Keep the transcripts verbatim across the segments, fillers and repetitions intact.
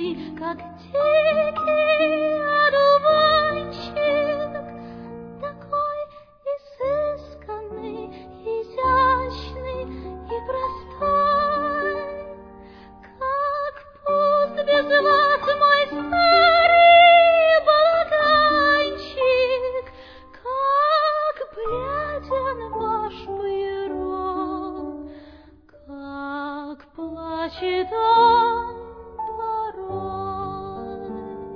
как дикий одуванчик, такой изысканный, изящный и простой. Как пуст без вас мой старый балаганчик, как бледен ваш пирог, как плачет он порой.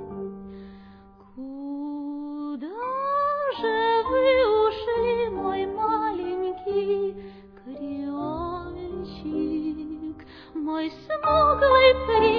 Куда же вы ушли, мой маленький креольчик, мой смуглый принц?